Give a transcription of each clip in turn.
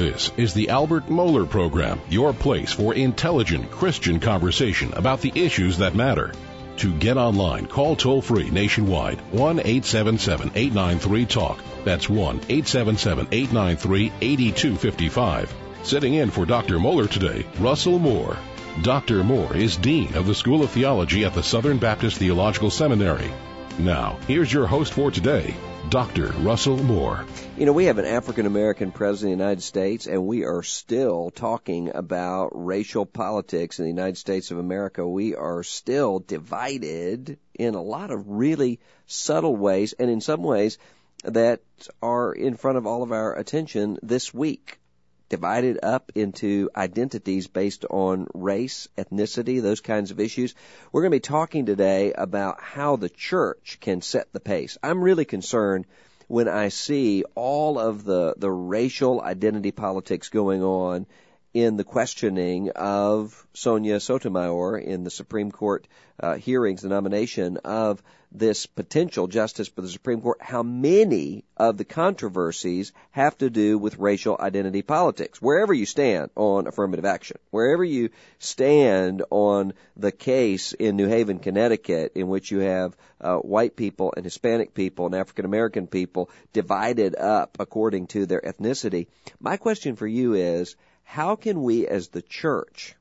This is the Albert Mohler Program, your place for intelligent Christian conversation about the issues that matter. To get online, call toll-free nationwide, 1-877-893-TALK. That's 1-877-893-8255. Sitting in for Dr. Mohler today, Russell Moore. Dr. Moore is Dean of the School of Theology at the Southern Baptist Theological Seminary. Now, here's your host for today, Dr. Russell Moore. You know, we have an African-American president of the United States, and we are still talking about racial politics in the United States of America. We are still divided in a lot of really subtle ways, and in some ways that are in front of all of our attention this week. Divided up into identities based on race, ethnicity, those kinds of issues. We're going to be talking today about how the church can set the pace. I'm really concerned when I see all of the racial identity politics going on in the questioning of Sonia Sotomayor in the Supreme Court hearings, the nomination of this potential justice for the Supreme Court, how many of the controversies have to do with racial identity politics. Wherever you stand on affirmative action, wherever you stand on the case in New Haven, Connecticut, in which you have white people and Hispanic people and African American people divided up according to their ethnicity, my question for you is, how can we as the church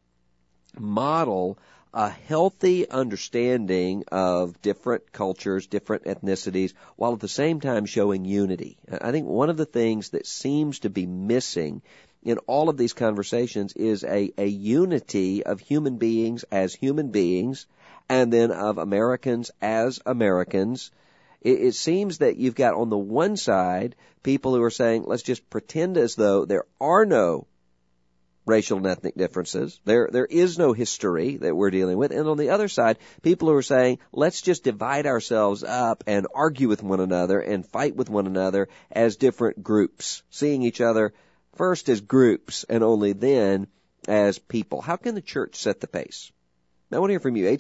model a healthy understanding of different cultures, different ethnicities, while at the same time showing unity? I think one of the things that seems to be missing in all of these conversations is a unity of human beings as human beings, and then of Americans as Americans. It seems that you've got on the one side people who are saying, let's just pretend as though there are no racial and ethnic differences. There is no history that we're dealing with. And on the other side, people who are saying, let's just divide ourselves up and argue with one another and fight with one another as different groups, seeing each other first as groups and only then as people. How can the church set the pace? Now, I want to hear from you.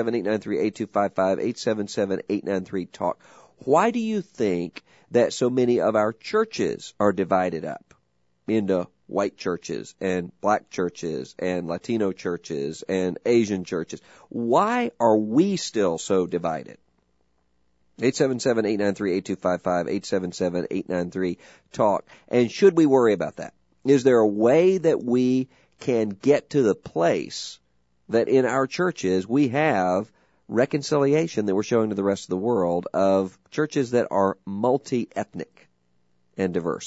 877-893-8255, 877-893-TALK. Why do you think that so many of our churches are divided up into white churches and black churches and Latino churches and Asian churches? Why are we still so divided? 877-893-8255, 877-893-TALK. And should we worry about that? Is there a way that we can get to the place that in our churches we have reconciliation that we're showing to the rest of the world of churches that are multi-ethnic and diverse?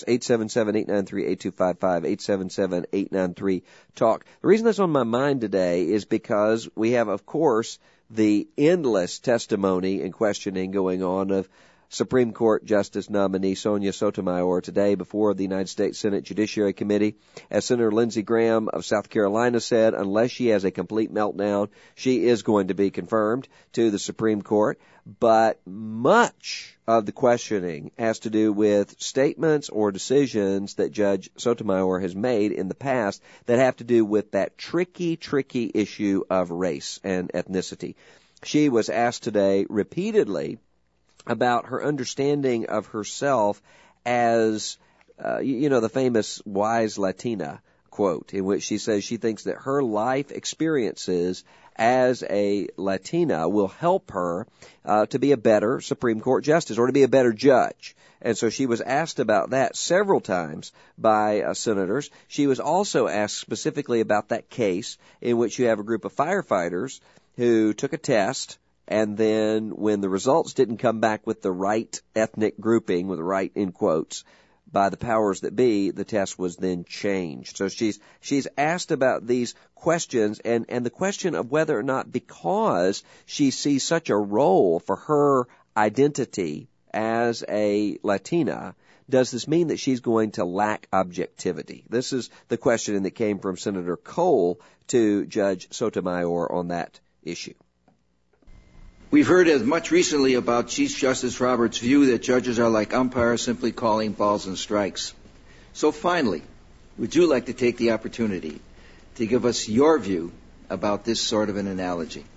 877-893-8255, 877-893-TALK. The reason that's on my mind today is because we have, of course, the endless testimony and questioning going on of Supreme Court Justice nominee Sonia Sotomayor today before the United States Senate Judiciary Committee. As Senator Lindsey Graham of South Carolina said, unless she has a complete meltdown, she is going to be confirmed to the Supreme Court. But much of the questioning has to do with statements or decisions that Judge Sotomayor has made in the past that have to do with that tricky issue of race and ethnicity. She was asked today repeatedly about her understanding of herself as, the famous wise Latina quote, in which she says she thinks that her life experiences as a Latina will help her to be a better Supreme Court justice or to be a better judge. And so she was asked about that several times by senators. She was also asked specifically about that case in which you have a group of firefighters who took a test, and then when the results didn't come back with the right ethnic grouping, with the right in quotes, by the powers that be, the test was then changed. So she's asked about these questions and the question of whether or not, because she sees such a role for her identity as a Latina, does this mean that she's going to lack objectivity? This is the question that came from Senator Cole to Judge Sotomayor on that issue. We've heard as much recently about Chief Justice Roberts' view that judges are like umpires simply calling balls and strikes. So finally, would you like to take the opportunity to give us your view about this sort of an analogy?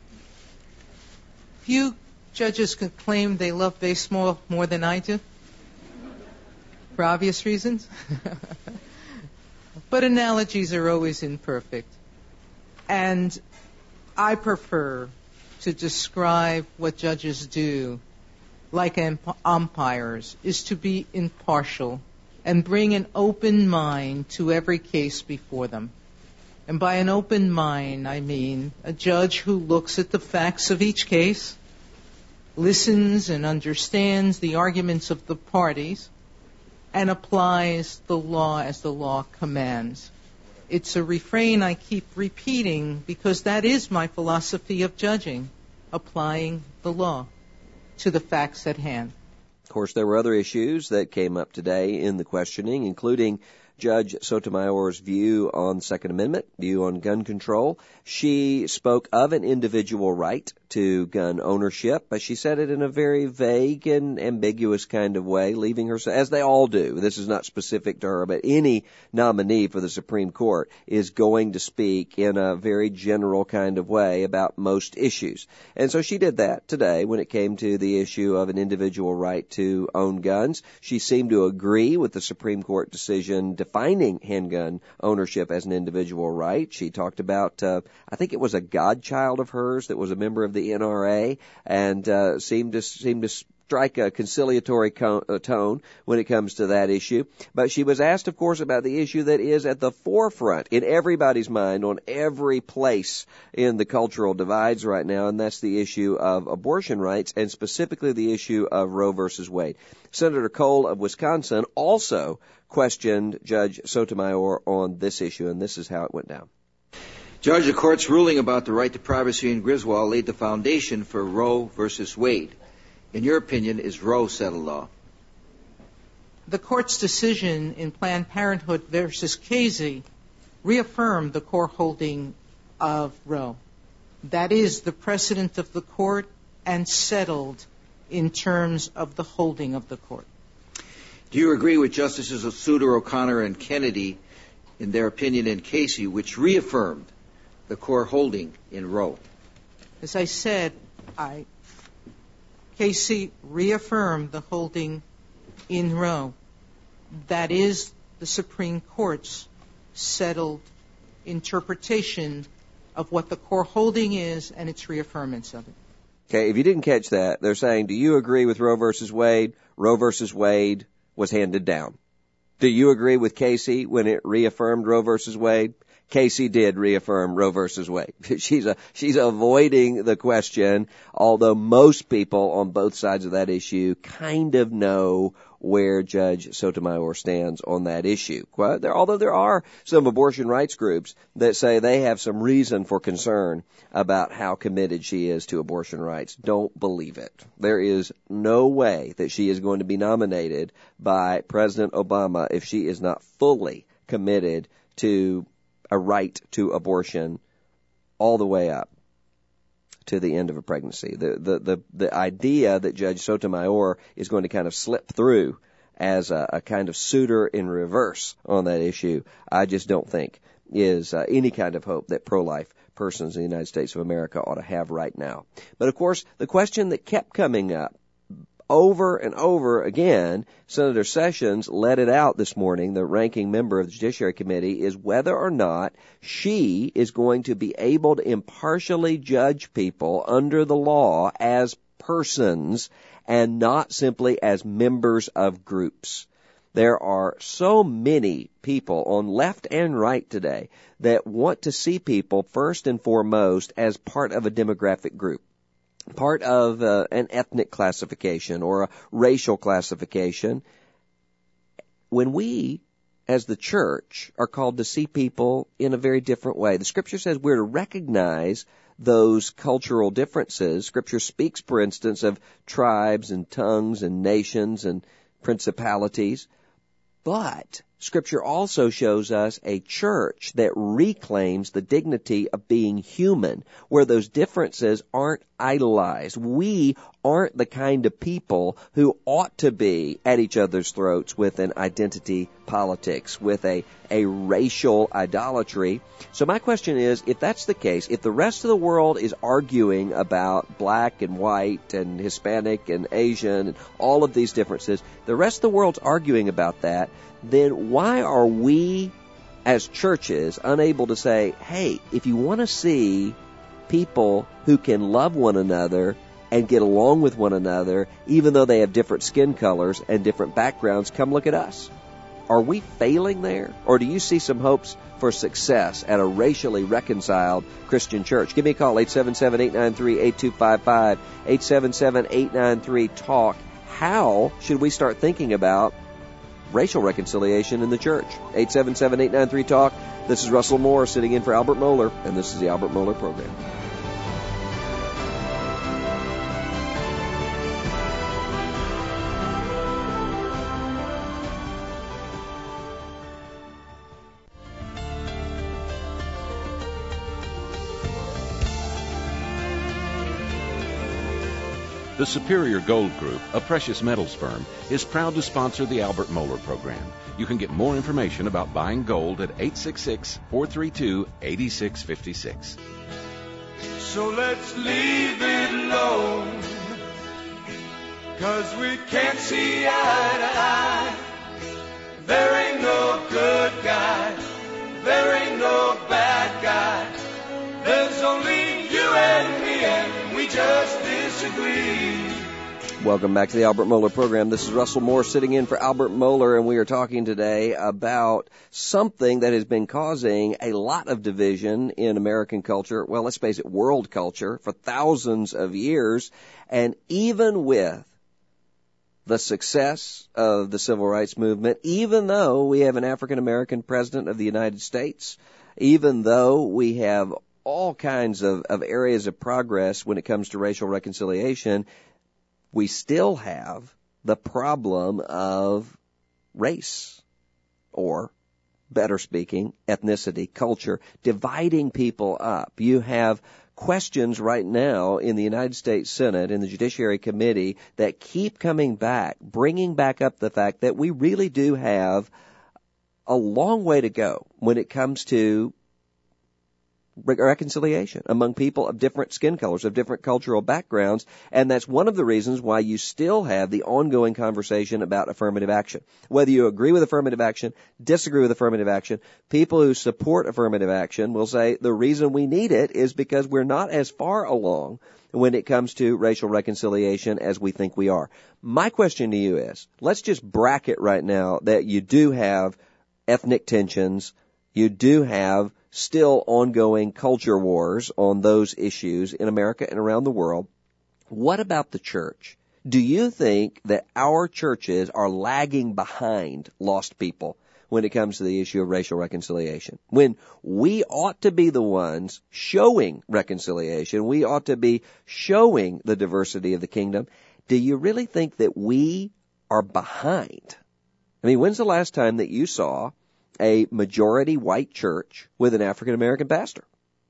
Few judges can claim they love baseball more than I do, for obvious reasons. But analogies are always imperfect. And I prefer to describe what judges do like umpires, is to be impartial and bring an open mind to every case before them. And by an open mind, I mean a judge who looks at the facts of each case, listens and understands the arguments of the parties, and applies the law as the law commands. It's a refrain I keep repeating because that is my philosophy of judging, applying the law to the facts at hand. Of course, there were other issues that came up today in the questioning, including Judge Sotomayor's view on Second Amendment, view on gun control. She spoke of an individual right to gun ownership, but she said it in a very vague and ambiguous kind of way, leaving her, as they all do. This is not specific to her, but any nominee for the Supreme Court is going to speak in a very general kind of way about most issues. And so she did that today when it came to the issue of an individual right to own guns. She seemed to agree with the Supreme Court decision defining handgun ownership as an individual right. She talked about, I think it was a godchild of hers that was a member of the NRA, and seemed to strike a conciliatory tone when it comes to that issue. But she was asked, of course, about the issue that is at the forefront in everybody's mind on every place in the cultural divides right now, and that's the issue of abortion rights, and specifically the issue of Roe versus Wade. Senator Cole of Wisconsin also questioned Judge Sotomayor on this issue, and this is how it went down. Judge, the court's ruling about the right to privacy in Griswold laid the foundation for Roe versus Wade. In your opinion, is Roe settled law? The court's decision in Planned Parenthood versus Casey reaffirmed the core holding of Roe. That is the precedent of the court and settled in terms of the holding of the court. Do you agree with Justices Souter, O'Connor, and Kennedy in their opinion in Casey, which reaffirmed the core holding in Roe? As I said, Casey reaffirmed the holding in Roe. That is the Supreme Court's settled interpretation of what the core holding is and its reaffirmance of it. Okay, if you didn't catch that, they're saying, do you agree with Roe versus Wade? Roe versus Wade was handed down. Do you agree with Casey when it reaffirmed Roe versus Wade? Casey did reaffirm Roe versus Wade. She's avoiding the question, although most people on both sides of that issue kind of know where Judge Sotomayor stands on that issue. Although there are some abortion rights groups that say they have some reason for concern about how committed she is to abortion rights. Don't believe it. There is no way that she is going to be nominated by President Obama if she is not fully committed to a right to abortion all the way up to the end of a pregnancy. The idea that Judge Sotomayor is going to kind of slip through as a kind of Souter in reverse on that issue, I just don't think is any kind of hope that pro-life persons in the United States of America ought to have right now. But of course, the question that kept coming up over and over again, Senator Sessions let it out this morning, the ranking member of the Judiciary Committee, is whether or not she is going to be able to impartially judge people under the law as persons and not simply as members of groups. There are so many people on left and right today that want to see people first and foremost as part of a demographic group, part of an ethnic classification or a racial classification, when we, as the church, are called to see people in a very different way. The Scripture says we're to recognize those cultural differences. Scripture speaks, for instance, of tribes and tongues and nations and principalities. But Scripture also shows us a church that reclaims the dignity of being human, where those differences aren't idolized. We aren't the kind of people who ought to be at each other's throats with an identity politics, with a racial idolatry. So my question is, if that's the case, if the rest of the world is arguing about black and white and Hispanic and Asian and all of these differences, the rest of the world's arguing about that, then why are we as churches, unable to say, hey, if you want to see people who can love one another and get along with one another, even though they have different skin colors and different backgrounds, come look at us. Are we failing there? Or do you see some hopes for success at a racially reconciled Christian church? Give me a call, 877-893-8255, 877-893-TALK. How should we start thinking about racial reconciliation in the church? 877-893-TALK. This is Russell Moore sitting in for Albert Mohler, and this is the Albert Mohler Program. The Superior Gold Group, a precious metals firm, is proud to sponsor the Albert Mohler Program. You can get more information about buying gold at 866-432-8656. So let's leave it alone, 'cause we can't see eye to eye. There ain't no good guy, there ain't no bad guy. There's only you and me, and we just disagree. Welcome back to the Albert Mohler Program. This is Russell Moore sitting in for Albert Mohler, and we are talking today about something that has been causing a lot of division in American culture, well, let's face it, world culture, for thousands of years. And even with the success of the Civil Rights Movement, even though we have an African-American president of the United States, even though we have all kinds of areas of progress when it comes to racial reconciliation, we still have the problem of race, or, better speaking, ethnicity, culture, dividing people up. You have questions right now in the United States Senate, in the Judiciary Committee, that keep coming back, bringing back up the fact that we really do have a long way to go when it comes to reconciliation among people of different skin colors, of different cultural backgrounds, and that's one of the reasons why you still have the ongoing conversation about affirmative action. Whether you agree with affirmative action, disagree with affirmative action, people who support affirmative action will say the reason we need it is because we're not as far along when it comes to racial reconciliation as we think we are. My question to you is, let's just bracket right now that you do have ethnic tensions, you do have still ongoing culture wars on those issues in America and around the world. What about the church? Do you think that our churches are lagging behind lost people when it comes to the issue of racial reconciliation? When we ought to be the ones showing reconciliation, we ought to be showing the diversity of the kingdom. Do you really think that we are behind? I mean, when's the last time that you saw a majority white church with an African-American pastor?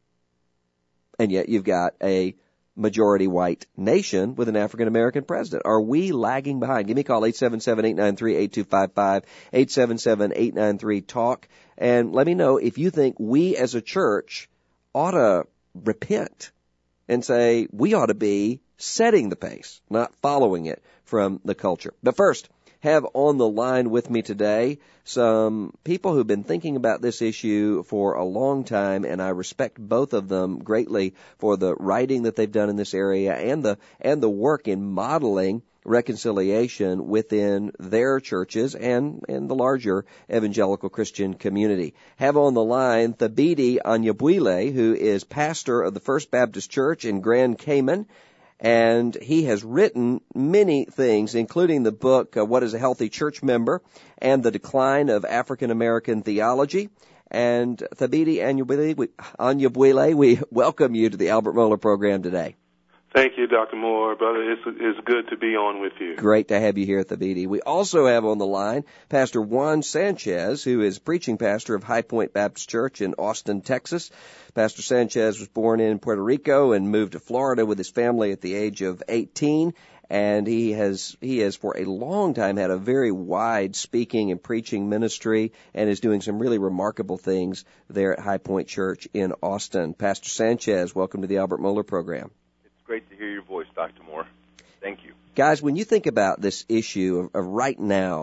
And yet you've got a majority white nation with an African-American president. Are we lagging behind? Give me a call, 877-893-8255, 877-893-TALK, and let me know if you think we as a church ought to repent and say we ought to be setting the pace, not following it from the culture. But first, have on the line with me today some people who've been thinking about this issue for a long time, and I respect both of them greatly for the writing that they've done in this area and the work in modeling reconciliation within their churches and the larger evangelical Christian community. Have on the line Thabiti Anyabwile, who is pastor of the First Baptist Church in Grand Cayman, and he has written many things, including the book, What is a Healthy Church Member, and The Decline of African American Theology. And Thabiti Anyabwile, we welcome you to the Albert Mohler Program today. Thank you, Dr. Moore. Brother, it's good to be on with you. Great to have you here, Thabiti. We also have on the line Pastor Juan Sanchez, who is preaching pastor of High Point Baptist Church in Austin, Texas. Pastor Sanchez was born in Puerto Rico and moved to Florida with his family at the age of 18. And he has for a long time had a very wide speaking and preaching ministry and is doing some really remarkable things there at High Point Church in Austin. Pastor Sanchez, welcome to the Albert Mohler Program. Great to hear your voice, Dr. Moore. Thank you. Guys, when you think about this issue of right now,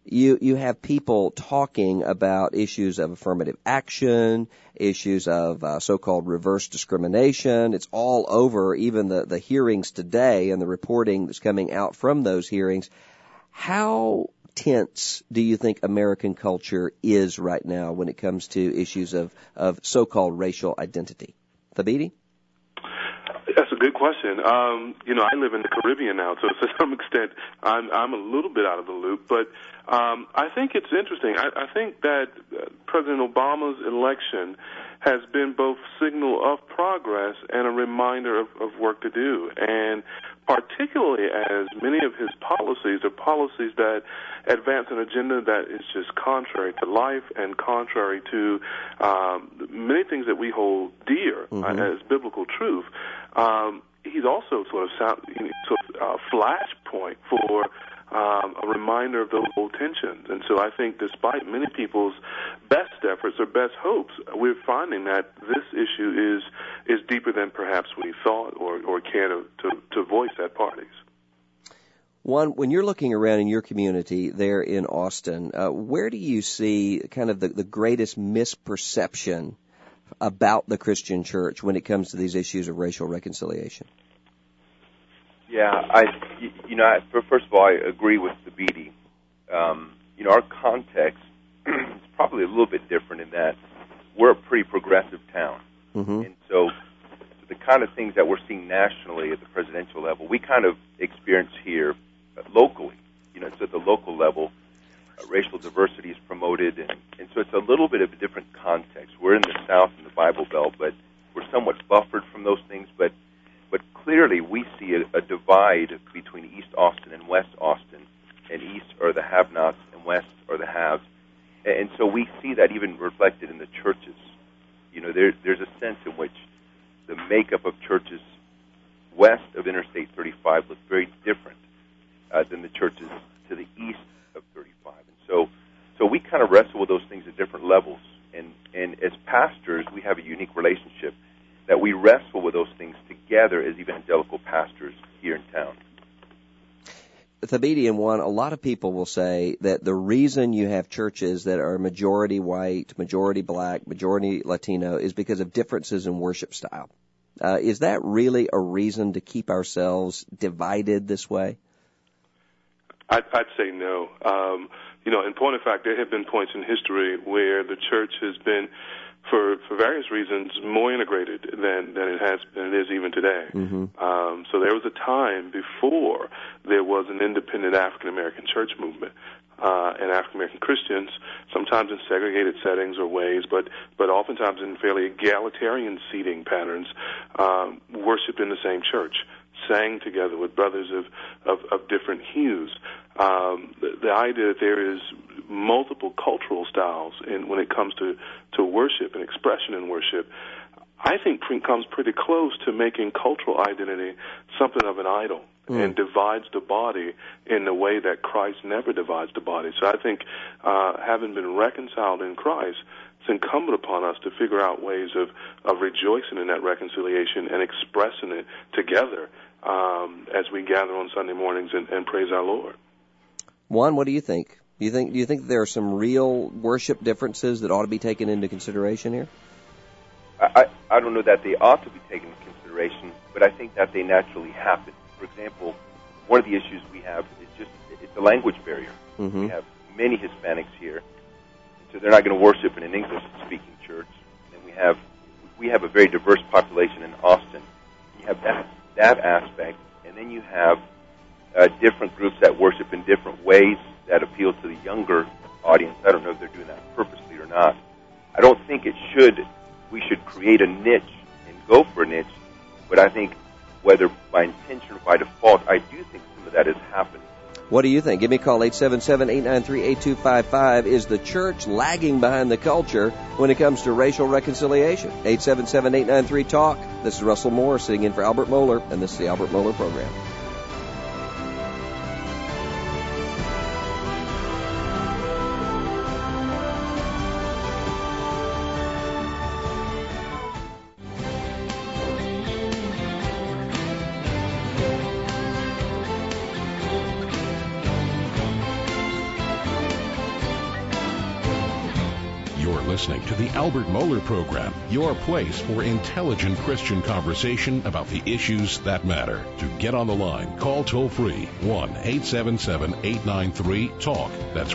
you have people talking about issues of affirmative action, issues of so-called reverse discrimination. It's all over, even the hearings today and the reporting that's coming out from those hearings. How tense do you think American culture is right now when it comes to issues of so-called racial identity? Thabiti? That's a good question. I live in the Caribbean now, so to some extent, I'm a little bit out of the loop. But I think it's interesting. I think that President Obama's election has been both signal of progress and a reminder of work to do. And particularly as many of his policies are policies that advance an agenda that is just contrary to life and contrary to many things that we hold dear as biblical truth. He's also sort of a flashpoint for a reminder of those old tensions. And so I think despite many people's best efforts or best hopes, we're finding that this issue is deeper than perhaps we thought or care to voice at parties. When you're looking around in your community there in Austin, where do you see kind of the greatest misperception about the Christian church when it comes to these issues of racial reconciliation? Yeah, first of all, I agree with Thabiti. Our context is probably a little bit different in that we're a pretty progressive town. And so the kind of things that we're seeing nationally at the presidential level, we kind of experience here locally. So at the local level, racial diversity is promoted, and so it's a little bit of a different context. We're in the South in the Bible Belt, but we're somewhat buffered from those things, but clearly we see a divide between East Austin and West Austin, and East are the have-nots and West are the haves. And so we see that even reflected in the churches. There's a sense in which the makeup of churches west of Interstate 35 look very different than the churches to the east of 35. And so we kind of wrestle with those things at different levels. And as pastors, we have a unique relationship that we wrestle with those things together as evangelical pastors here in town. Thabiti, and one, a lot of people will say that the reason you have churches that are majority white, majority black, majority Latino is because of differences in worship style. Is that really a reason to keep ourselves divided this way? I'd say no. In point of fact, there have been points in history where the church has been, for various reasons, more integrated than it is even today. So there was a time before there was an independent African American church movement, and African American Christians, sometimes in segregated settings or ways, but oftentimes in fairly egalitarian seating patterns, worshiped in the same church, sang together with brothers of different hues. The idea that there is multiple cultural styles when it comes to worship and expression in worship, I think comes pretty close to making cultural identity something of an idol and divides the body in the way that Christ never divides the body. So I think having been reconciled in Christ, it's incumbent upon us to figure out ways of rejoicing in that reconciliation and expressing it together as we gather on Sunday mornings and praise our Lord. Juan, what do you think? Do you think there are some real worship differences that ought to be taken into consideration here? I don't know that they ought to be taken into consideration, but I think that they naturally happen. For example, one of the issues we have is it's a language barrier. We have many Hispanics here, so they're not going to worship in an English-speaking church. And we have a very diverse population in Austin. You have that aspect, and then you have different groups that worship in different ways that appeal to the younger audience. I don't know if they're doing that purposely or not. I don't think we should create a niche and go for a niche, but I think whether by intention or by default, I do think some of that has happened. What do you think? Give me a call, 877-893-8255. Is the church lagging behind the culture when it comes to racial reconciliation? 877-893-TALK. This is Russell Moore sitting in for Albert Mohler, and this is the Albert Mohler Program. listening to the Albert Mohler Program, your place for intelligent Christian conversation about the issues that matter. To get on the line, call toll-free 1-877-893-TALK. That's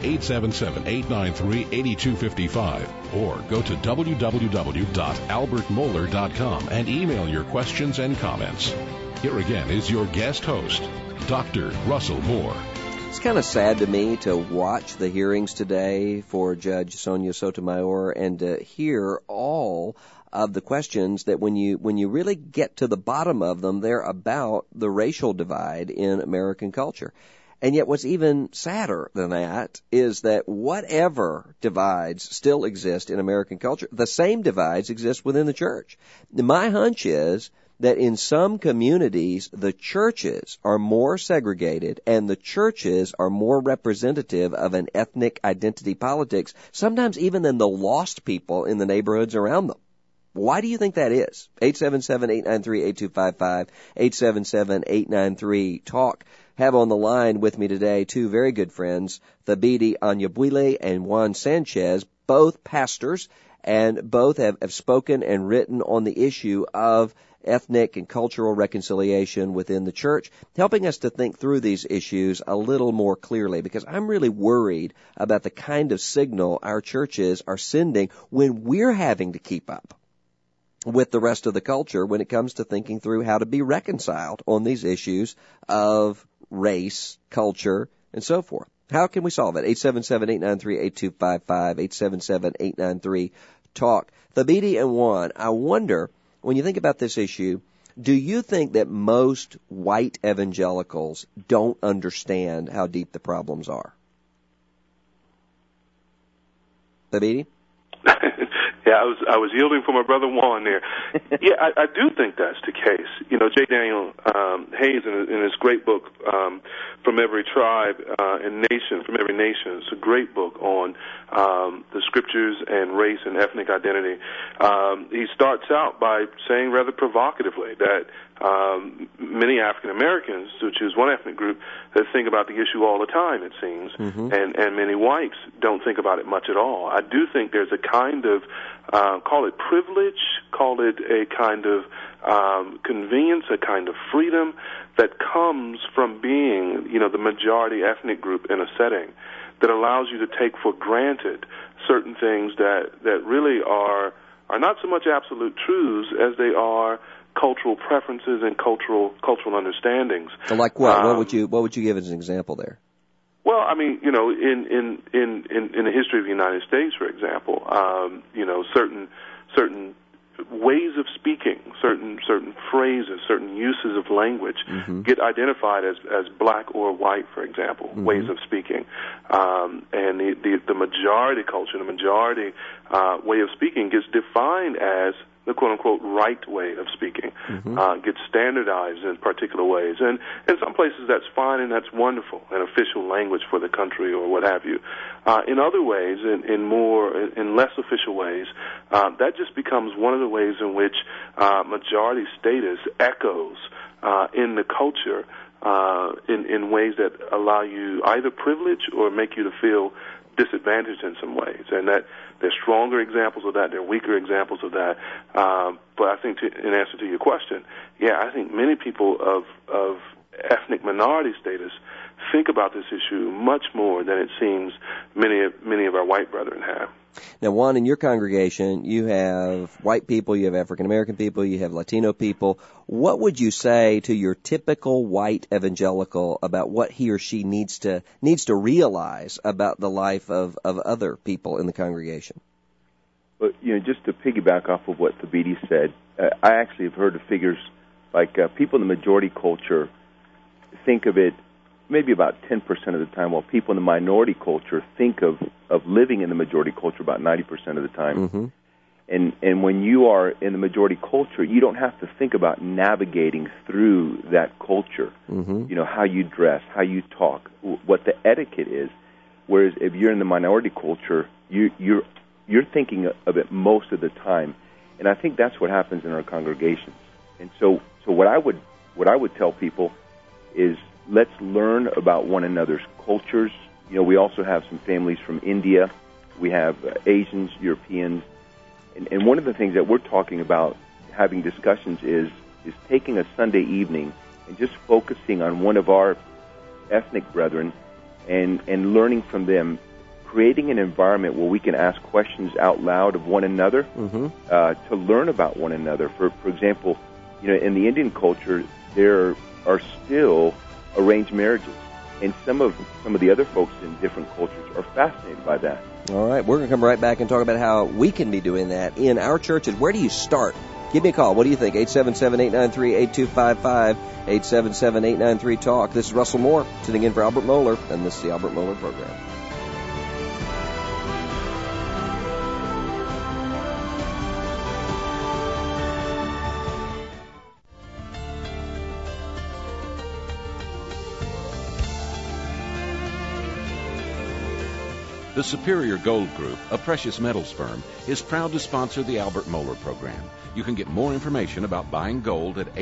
1-877-893-8255. Or go to www.albertmohler.com and email your questions and comments. Here again is your guest host, Dr. Russell Moore. It's kind of sad to me to watch the hearings today for Judge Sonia Sotomayor and to hear all of the questions that when you really get to the bottom of them, they're about the racial divide in American culture. And yet what's even sadder than that is that whatever divides still exist in American culture, the same divides exist within the church. My hunch is that in some communities, the churches are more segregated and the churches are more representative of an ethnic identity politics, sometimes even than the lost people in the neighborhoods around them. Why do you think that is? 877-893-8255, 877-893-TALK. Have on the line with me today two very good friends, Thabiti Anyabwile and Juan Sanchez, both pastors, and both have spoken and written on the issue of ethnic and cultural reconciliation within the church, helping us to think through these issues a little more clearly, because I'm really worried about the kind of signal our churches are sending when we're having to keep up with the rest of the culture when it comes to thinking through how to be reconciled on these issues of race, culture, and so forth. How can we solve it? 877-893-8255, 877-893-TALK. Thabiti and Juan, I wonder, when you think about this issue, do you think that most white evangelicals don't understand how deep the problems are? Thabiti? Yeah, I was yielding for my brother Juan there. Yeah, I do think that's the case. You know, J. Daniel Hayes in his great book, From Every Tribe and Nation, From Every Nation, it's a great book on the scriptures and race and ethnic identity. He starts out by saying rather provocatively that many African Americans, to choose one ethnic group, that think about the issue all the time, it seems, and many whites don't think about it much at all. I do think there's a kind of call it privilege, call it a kind of convenience, a kind of freedom that comes from being, you know, the majority ethnic group in a setting that allows you to take for granted certain things that really are not so much absolute truths as they are cultural preferences and cultural understandings. So like what? What would you give as an example there? Well, I mean, you know, in the history of the United States, for example, you know, certain ways of speaking, certain phrases, certain uses of language get identified as black or white, for example, ways of speaking. And the majority culture, the majority way of speaking gets defined as the quote-unquote right way of speaking, gets standardized in particular ways. And in some places that's fine and that's wonderful, an official language for the country or what have you. In other ways, in less official ways, that just becomes one of the ways in which majority status echoes in the culture in ways that allow you either privilege or make you to feel disadvantaged in some ways, and that there's stronger examples of that, there are weaker examples of that. But I think, in answer to your question, yeah, I think many people of ethnic minority status think about this issue much more than it seems many of our white brethren have. Now, Juan, in your congregation, you have white people, you have African-American people, you have Latino people. What would you say to your typical white evangelical about what he or she needs to realize about the life of other people in the congregation? Well, you know, just to piggyback off of what Thabiti said, I actually have heard of figures like people in the majority culture think of it maybe about 10% of the time, while people in the minority culture think of living in the majority culture about 90% of the time. And when you are in the majority culture, you don't have to think about navigating through that culture. You know, how you dress, how you talk, what the etiquette is. Whereas if you're in the minority culture, you're thinking of it most of the time. And I think that's what happens in our congregations. And so what I would tell people is, let's learn about one another's cultures. You know, we also have some families from India we have Asians, Europeans, and one of the things that we're talking about having discussions is taking a Sunday evening and just focusing on one of our ethnic brethren and learning from them, creating an environment where we can ask questions out loud of one another, to learn about one another. For example, in the Indian culture, there are still arranged marriages, and some of the other folks in different cultures are fascinated by that. All right, we're going to come right back and talk about how we can be doing that in our churches. Where do you start? Give me a call. What do you think? 877-893-8255, 877-893-TALK. This is Russell Moore, sitting in for Albert Mohler, and this is the Albert Mohler Program. The Superior Gold Group, a precious metals firm, is proud to sponsor the Albert Mohler program. You can get more information about buying gold at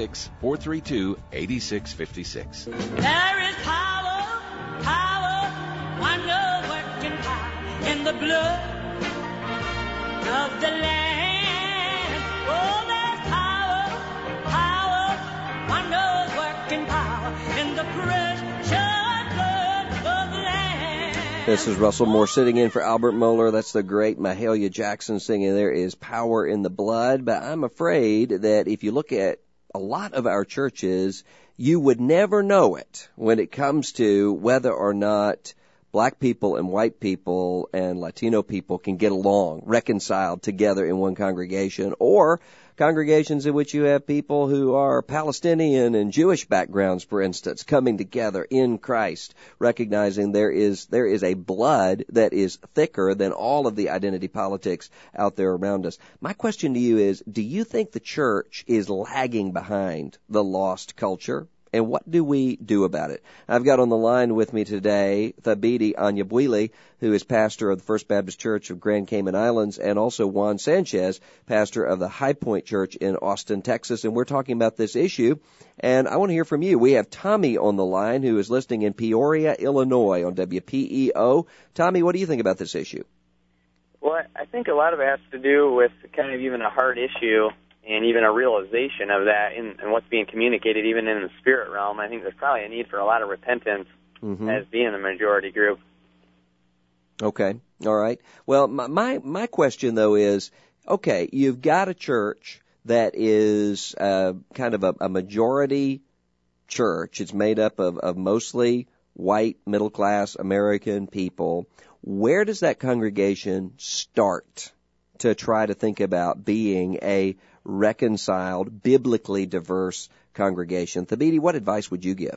866-432-8656. There is power, wonder working power in the blood of the Lamb. Oh, there's power, wonder working power in the precious blood of the Lamb. This is Russell Moore sitting in for Albert Mohler. That's the great Mahalia Jackson singing There Is Power in the Blood. But I'm afraid that if you look at a lot of our churches, you would never know it when it comes to whether or not black people and white people and Latino people can get along, reconciled together in one congregation, or congregations in which you have people who are Palestinian and Jewish backgrounds, for instance, coming together in Christ, recognizing there is a blood that is thicker than all of the identity politics out there around us. My question to you is, do you think the church is lagging behind the lost culture? And what do we do about it? I've got on the line with me today Thabiti Anyabwile, who is pastor of the First Baptist Church of Grand Cayman Islands, and also Juan Sanchez, pastor of the High Point Church in Austin, Texas. And we're talking about this issue. And I want to hear from you. We have Tommy on the line, who is listening in Peoria, Illinois on WPEO. Tommy, what do you think about this issue? Well, I think a lot of it has to do with kind of even a hard issue and even a realization of that and what's being communicated even in the spirit realm. I think there's probably a need for a lot of repentance as being the majority group. Okay. All right. Well, my question, though, is, okay, you've got a church that is kind of a majority church. It's made up of mostly white, middle-class American people. Where does that congregation start to try to think about being a reconciled, biblically diverse congregation? Thabiti, what advice would you give?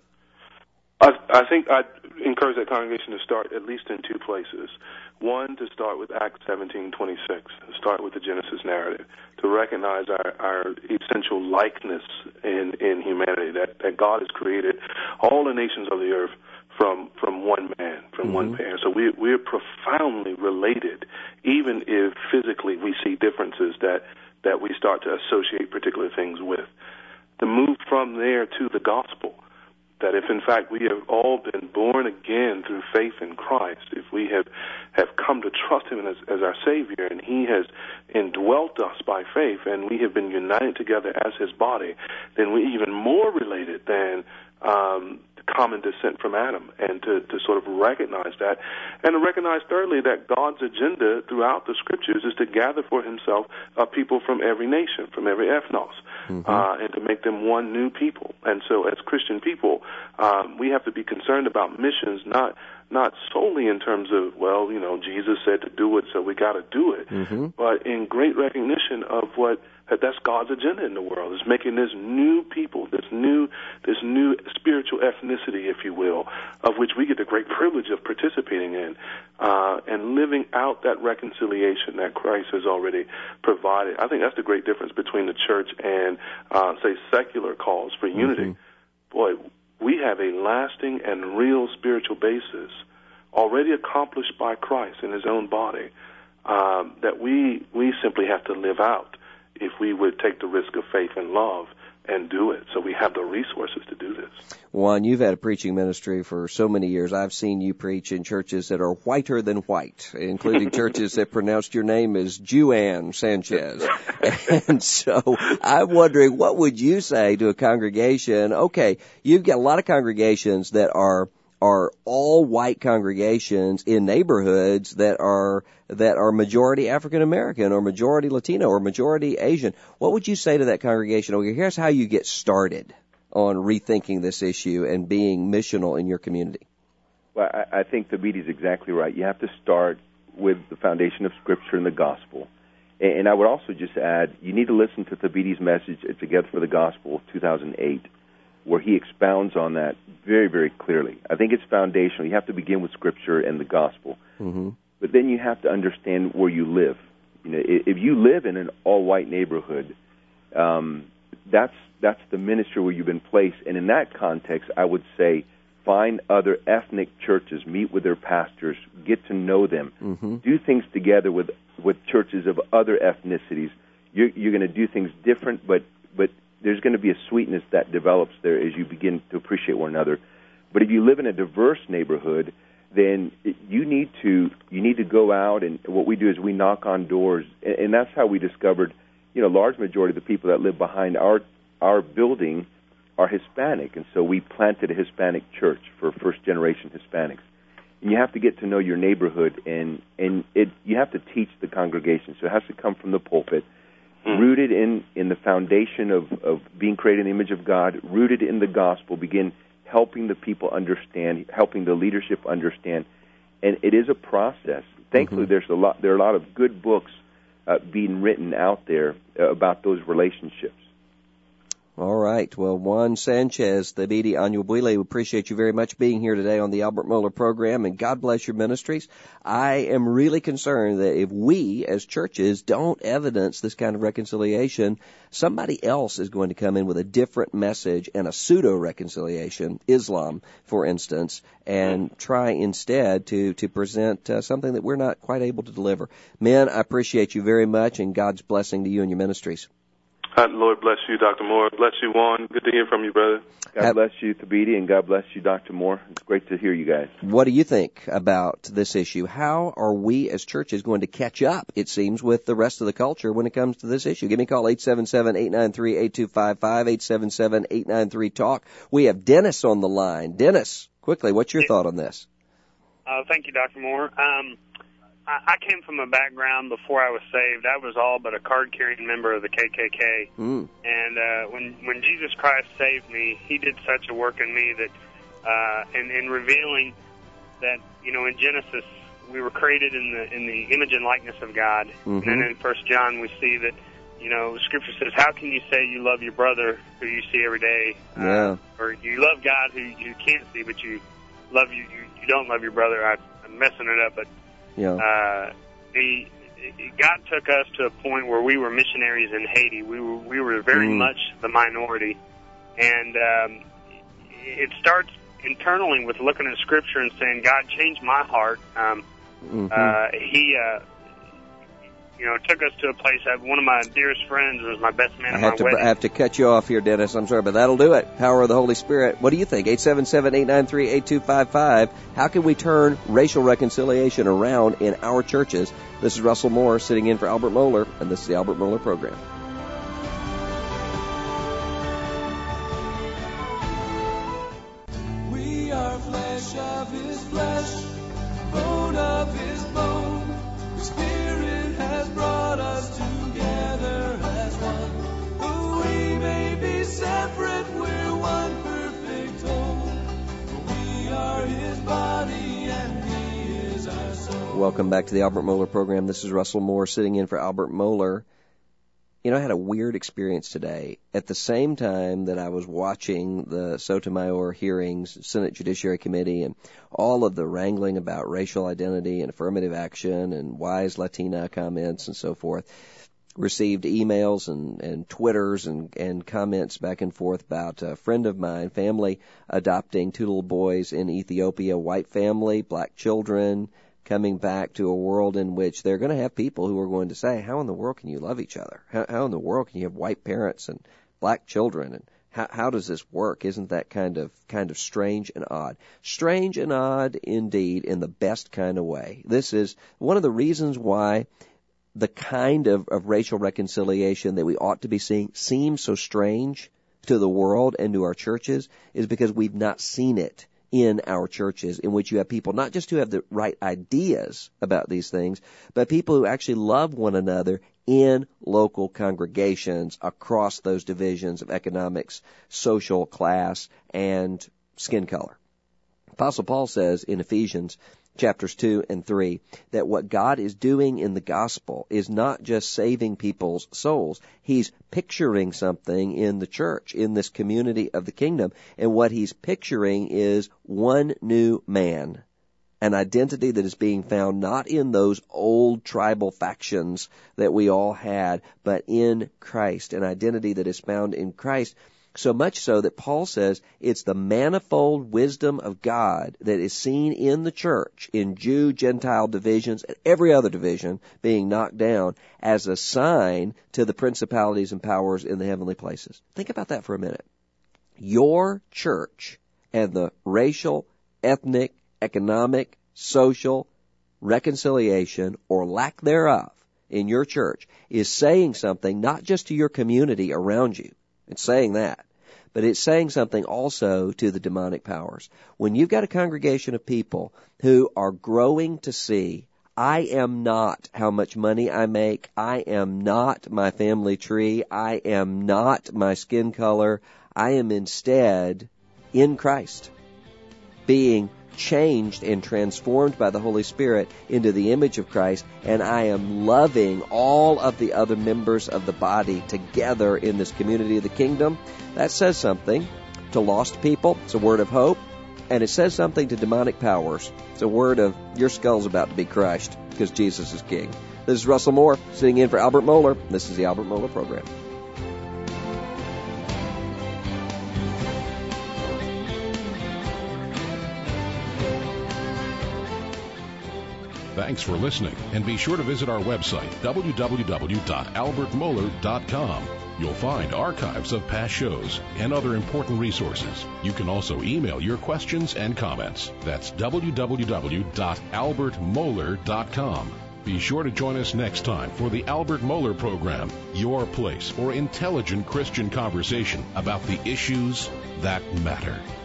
I think I'd encourage that congregation to start at least in two places. One, to start with Acts 17:26, to start with the Genesis narrative, to recognize our essential likeness in humanity, that God has created all the nations of the earth from one man, from one parent. So we're profoundly related, even if physically we see differences that we start to associate particular things with. To move from there to the gospel, that if in fact we have all been born again through faith in Christ, if we have come to trust Him as our Savior, and He has indwelt us by faith, and we have been united together as His body, then we're even more related than common descent from Adam, and to sort of recognize that, and to recognize thirdly that God's agenda throughout the Scriptures is to gather for Himself people from every nation, from every ethnos, and to make them one new people. And so as Christian people, we have to be concerned about missions, not solely in terms of, well, Jesus said to do it, so we got to do it, but in great recognition of that's God's agenda in the world, is making this new people, this new spiritual ethnicity, if you will, of which we get the great privilege of participating in, and living out that reconciliation that Christ has already provided. I think that's the great difference between the church and, say, secular calls for unity. Boy, we have a lasting and real spiritual basis already accomplished by Christ in His own body, that we simply have to live out if we would take the risk of faith and love and do it. So we have the resources to do this. Juan, you've had a preaching ministry for so many years. I've seen you preach in churches that are whiter than white, including churches that pronounced your name as Juan Sanchez. And so I'm wondering, what would you say to a congregation? Okay, you've got a lot of congregations that are all white congregations in neighborhoods that are majority African American or majority Latino or majority Asian. What would you say to that congregation? Okay, here's how you get started on rethinking this issue and being missional in your community. Well, I think the BD's exactly right. You have to start with the foundation of Scripture and the gospel. And I would also just add, you need to listen to Thabiti's message at Together for the Gospel 2008, where he expounds on that very, very clearly. I think it's foundational. You have to begin with Scripture and the gospel. Mm-hmm. But then you have to understand where you live. You know, if you live in an all-white neighborhood, that's the ministry where you've been placed. And in that context, I would say find other ethnic churches, meet with their pastors, get to know them, mm-hmm. do things together with churches of other ethnicities. You're going to do things different, but there's going to be a sweetness that develops there as you begin to appreciate one another. But if you live in a diverse neighborhood, then you need to go out, and what we do is we knock on doors, and that's how we discovered, large majority of the people that live behind our building are Hispanic, and so we planted a Hispanic church for first-generation Hispanics. And you have to get to know your neighborhood, and you have to teach the congregation, so it has to come from the pulpit, rooted in the foundation of being created in the image of God, rooted in the gospel, begin helping the people understand, helping the leadership understand, and it is a process. Thankfully, there are a lot of good books being written out there about those relationships. All right. Well, Juan Sanchez, Thabiti Anyabwile, we appreciate you very much being here today on the Albert Mohler program, and God bless your ministries. I am really concerned that if we as churches don't evidence this kind of reconciliation, somebody else is going to come in with a different message and a pseudo-reconciliation, Islam, for instance, and try instead to present something that we're not quite able to deliver. Men, I appreciate you very much, and God's blessing to you and your ministries. Lord bless you, Dr. Moore. Bless you, Juan. Good to hear from you, brother. God bless you, Thabiti, and God bless you, Dr. Moore. It's great to hear you guys. What do you think about this issue? How are we as churches going to catch up, it seems, with the rest of the culture when it comes to this issue? Give me a call, 877-893-8255, 877-893-TALK. We have Dennis on the line. Dennis, quickly, what's your thought on this? Thank you, Dr. Moore. I came from a background before I was saved. I was all but a card-carrying member of the KKK. And when Jesus Christ saved me, he did such a work in me that, in revealing that, in Genesis, we were created in the image and likeness of God. And then in 1 John, we see that, Scripture says, how can you say you love your brother who you see every day? Or you love God who you can't see, but you don't love your brother. I'm messing it up, but God took us to a point where we were missionaries in Haiti. We were very much the minority, and it starts internally with looking at Scripture and saying, God, change my heart. He took us to a place that one of my dearest friends was my best man at my wedding. I have to cut you off here, Dennis. I'm sorry, but that'll do it. Power of the Holy Spirit. What do you think? 877-893-8255. How can we turn racial reconciliation around in our churches? This is Russell Moore sitting in for Albert Mohler, and this is the Albert Mohler Program. We are flesh of his flesh, bone of his bone. The Spirit has brought us together as one. Though we may be separate, we're one perfect whole. We are his body and he is our soul. Welcome back to the Albert Mohler Program. This is Russell Moore sitting in for Albert Mohler. I had a weird experience today. At the same time that I was watching the Sotomayor hearings, Senate Judiciary Committee, and all of the wrangling about racial identity and affirmative action and wise Latina comments and so forth, received emails and Twitters and comments back and forth about a friend of mine, family adopting 2 little boys in Ethiopia, white family, black children, coming back to a world in which they're going to have people who are going to say, how in the world can you love each other? How in the world can you have white parents and black children, and how does this work? Isn't that kind of strange and odd? Strange and odd indeed, in the best kind of way. This is one of the reasons why the kind of racial reconciliation that we ought to be seeing seems so strange to the world and to our churches, is because we've not seen it in our churches, in which you have people not just who have the right ideas about these things, but people who actually love one another in local congregations across those divisions of economics, social class, and skin color. Apostle Paul says in Ephesians chapters 2 and 3 that what God is doing in the gospel is not just saving people's souls. He's picturing something in the church, in this community of the kingdom. And what he's picturing is one new man, an identity that is being found not in those old tribal factions that we all had, but in Christ, an identity that is found in Christ. So much so that Paul says it's the manifold wisdom of God that is seen in the church, in Jew-Gentile divisions, and every other division being knocked down, as a sign to the principalities and powers in the heavenly places. Think about that for a minute. Your church and the racial, ethnic, economic, social reconciliation, or lack thereof, in your church is saying something not just to your community around you. It's saying that. But it's saying something also to the demonic powers. When you've got a congregation of people who are growing to see, I am not how much money I make, I am not my family tree, I am not my skin color, I am instead in Christ, being changed and transformed by the Holy Spirit into the image of Christ, and I am loving all of the other members of the body together in this community of the kingdom. That says something to lost people. It's a word of hope, and it says something to demonic powers. It's a word of your skull's about to be crushed because Jesus is King. This is Russell Moore sitting in for Albert Mohler. This is the Albert Mohler Program. Thanks for listening, and be sure to visit our website, www.albertmohler.com. You'll find archives of past shows and other important resources. You can also email your questions and comments. That's www.albertmohler.com. Be sure to join us next time for the Albert Mohler Program, your place for intelligent Christian conversation about the issues that matter.